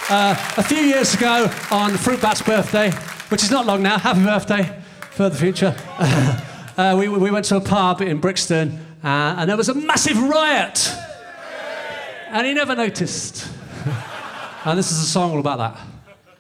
A few years ago on Fruit Bat's birthday, which is not long now, happy birthday for the future, we went to a pub in Brixton and there was a massive riot. And he never noticed. And this is a song all about that.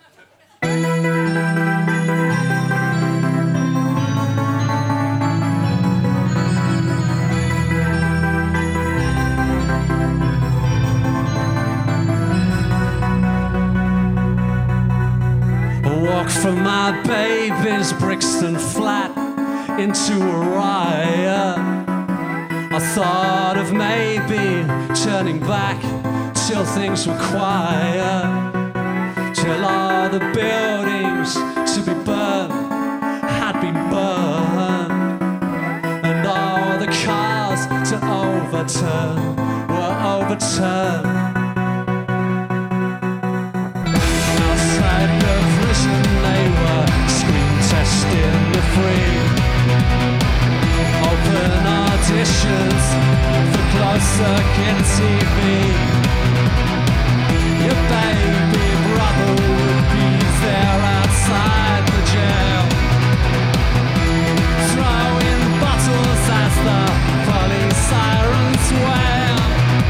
Walk from my baby's Brixton flat into a riot. I thought of maybe turning back till things were quiet, till all the buildings to be burned had been burned, and all the cars to overturn were overturned. Outside the prison they were screen testing the free. Open auditions for closed-circuit TV. Your baby brother would be there outside the jail, throwing bottles as the police sirens wail.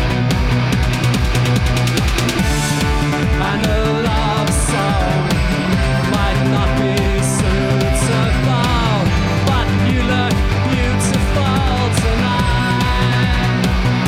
And a love song might not be suitable, but you look beautiful tonight.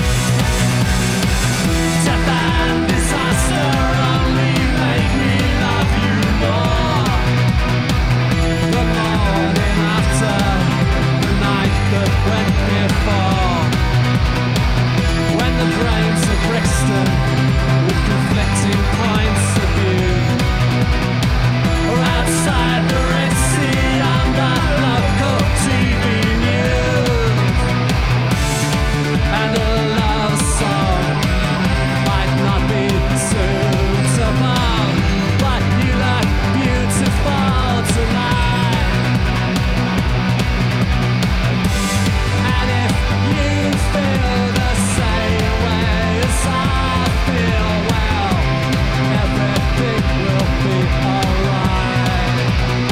Death and disaster only made me love you more. The morning after, the night that went before, when the brains of Brixton with conflicting points of view are outside the Red Sea under local TV news. And a love song might not be suitable, but you look beautiful tonight. And if you feel the same way as I feel, well, everything will be alright.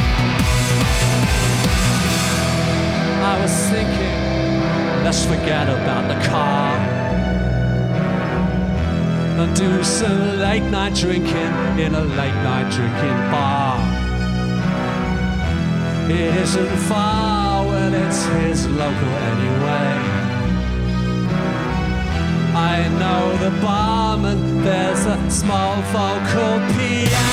I was thinking, let's forget about the car and do some late night drinking in a late night drinking bar. It isn't far, well, it's his local anyway. I know the barman, there's a small vocal PA.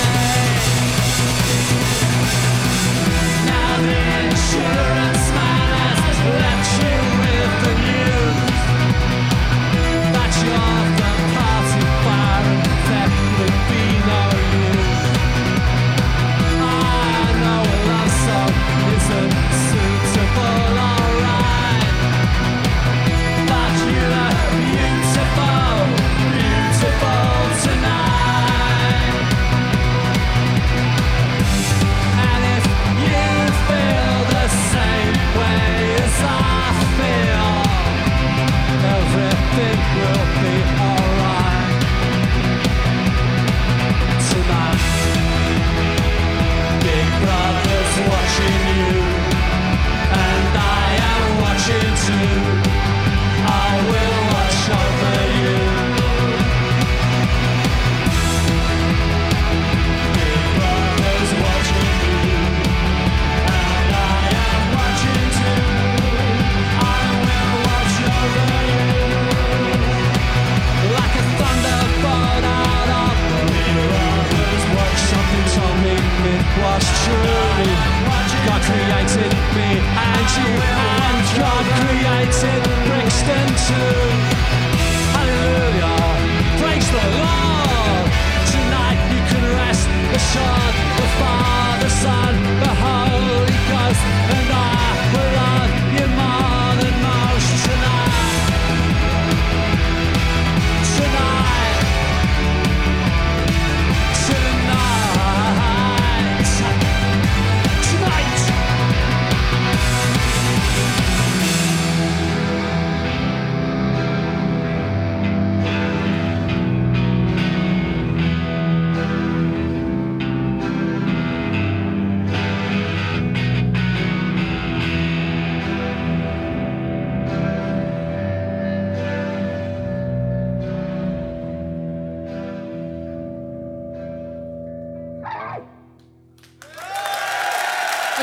Now the insurance man has left you with the news that you're the party bar and there would be no use. I know a love song isn't suitable, alright, but you look beautiful, beautiful tonight.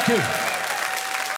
Thank you.